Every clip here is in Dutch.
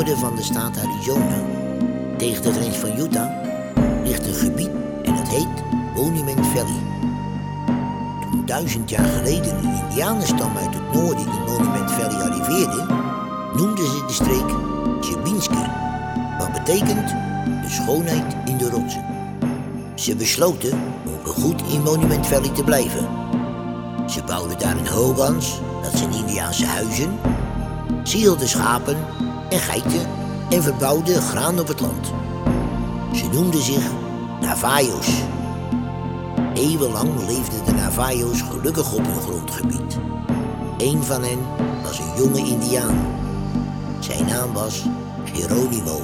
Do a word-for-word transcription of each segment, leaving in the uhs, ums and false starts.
noorden van de staat Arizona, tegen de grens van Utah, ligt een gebied en dat heet Monument Valley. Toen duizend jaar geleden een indianenstam uit het noorden in Monument Valley arriveerde, noemden ze de streek Chebinski, wat betekent de schoonheid in de rotsen. Ze besloten om voorgoed in Monument Valley te blijven. Ze bouwden daar een hogans, dat zijn Indiaanse huizen. Ze hielden schapen en geiten en verbouwden graan op het land. Ze noemden zich Navajos. Eeuwenlang leefden de Navajos gelukkig op hun grondgebied. Eén van hen was een jonge Indiaan. Zijn naam was Geronimo.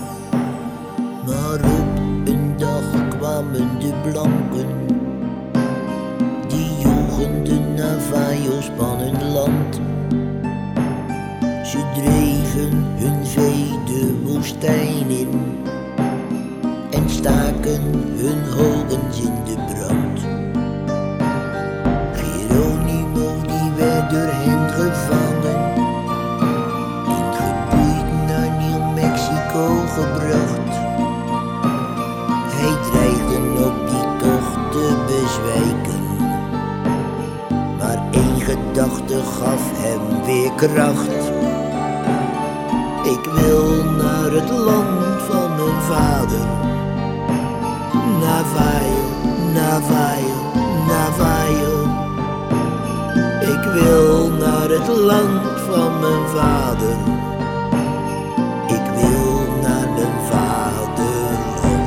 Maar op een dag kwamen de blanken, die joegen de Navajos van hun land. Ze dreven hun vee de woestijn in en staken hun hogens in de brand. Geronimo die werd door hen gevangen, en geboeid naar New Mexico gebracht. Hij dreigde op die tocht te bezwijken, maar één gedachte gaf hem weer kracht. Ik wil naar het land van mijn vader. Navajo, Navajo, Navajo. Ik wil naar het land van mijn vader. Ik wil naar mijn vaderland.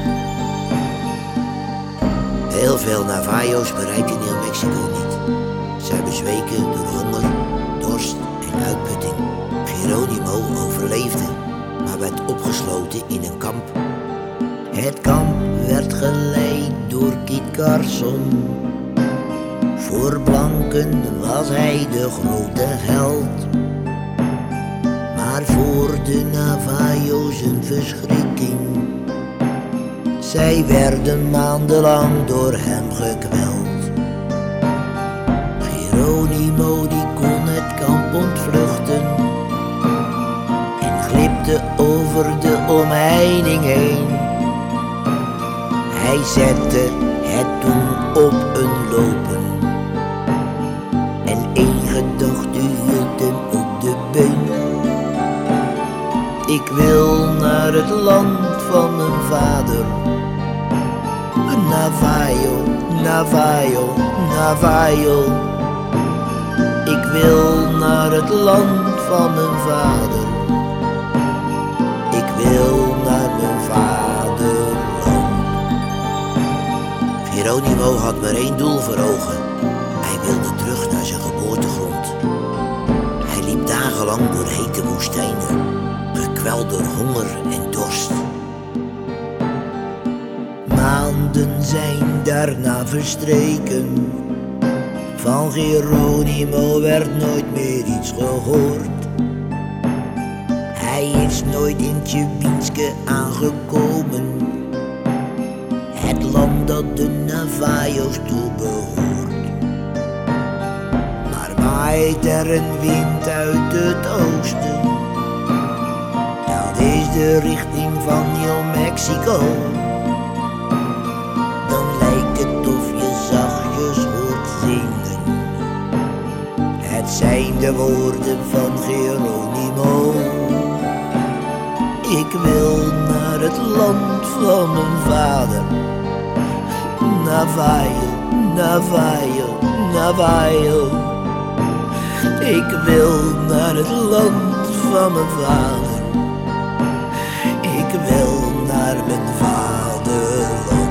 Heel veel Navajos bereikten New Mexico niet. Zij bezweken door honger, dorst en uitputting. Geronimo overleefde, maar werd opgesloten in een kamp. Het kamp werd geleid door Kit Carson. Voor blanken was hij de grote held, maar voor de Navajos een verschrikking. Zij werden maandenlang door hem gekweld. Geronimo die kon het kamp ontvluchten en glipte over de omheining heen. Hij zette het toen op een lopen en één gedachte hield hem op de been. Ik wil naar het land van mijn vader. Navajo, Navajo, Navajo. Ik wil naar het land van mijn vader. Ik wil naar mijn vaderland. Geronimo had maar één doel voor ogen. Hij wilde terug naar zijn geboortegrond. Hij liep dagenlang door hete woestijnen, gekweld door honger en dorst. Maanden zijn daarna verstreken. Van Geronimo werd nooit meer iets gehoord. Hij is nooit in Chebinski aangekomen, het land dat de Navajos toebehoort. Maar waait er een wind uit het oosten, dat is de richting van New Mexico. Dan lijkt het of je zachtjes hoort zingen. Het zijn de woorden van Geronimo. Ik wil naar het land van mijn vader. Navajo, Navajo, Navajo. Ik wil naar het land van mijn vader. Ik wil naar mijn vaderland.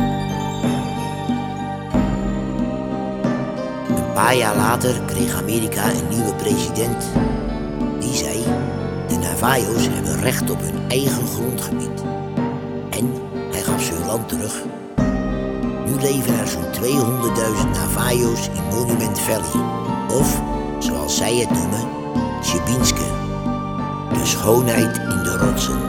Een paar jaar later kreeg Amerika een nieuwe president. Die zei: de Navajos hebben recht op hun eigen grondgebied. En hij gaf ze hun land terug. Nu leven er zo'n tweehonderdduizend Navajos in Monument Valley. Of, zoals zij het noemen, Chebinski. De schoonheid in de rotsen.